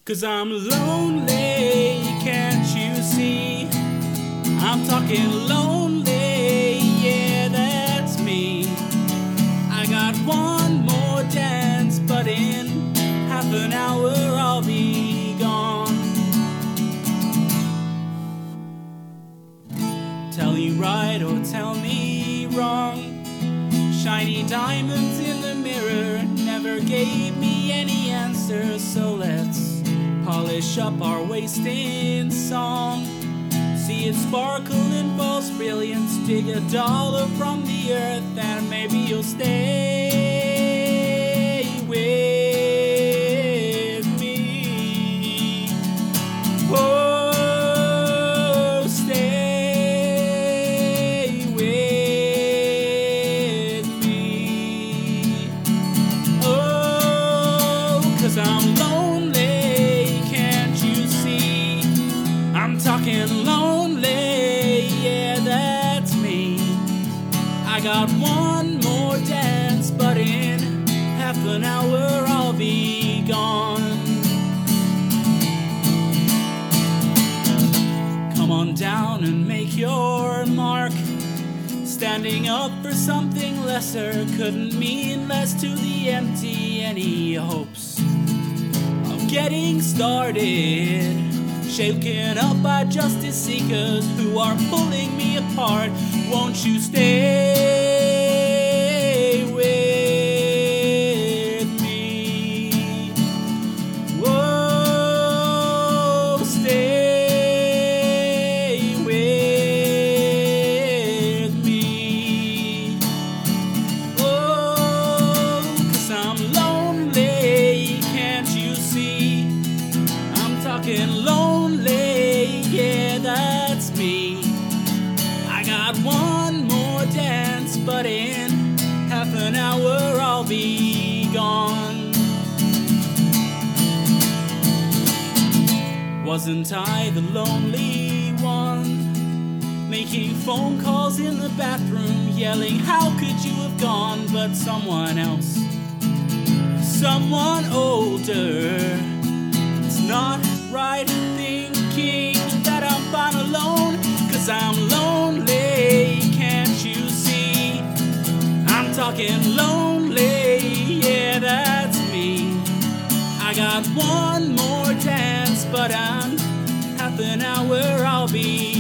'Cause I'm lonely, can't you see? I'm talking lonely, yeah, that's me. I got one more dance, but in half an hour I'll be gone. Tell you right or tell me wrong. Shiny diamonds in the mirror never gave me any answers, so let's polish up our wasting song. See it sparkle in false brilliance, dig a dollar from the earth, and maybe you'll stay with me. Oh, stay with me. Oh, 'cause I'm lonely, can't you see? I'm talking lonely, yeah, that's me. I got one more dance, but in half an hour I'll be gone. Come on down and make your mark. Standing up for something lesser couldn't mean less to the empty. Any hopes of getting started shaken up by justice seekers who are pulling me apart? Won't you stay with me? Whoa, stay with me. Oh, 'cause I'm lonely, can't you see? I'm talking lonely, yeah, that's me. I got one more dance, but in half an hour I'll be gone. Wasn't I the lonely one? Making phone calls in the bathroom, yelling, how could you have gone? But someone else, someone older. It's not right thinking that I'm fine alone, 'cause I'm lonely, can't you see? I'm talking lonely, yeah, that's me. I got one more dance, but in half an hour I'll be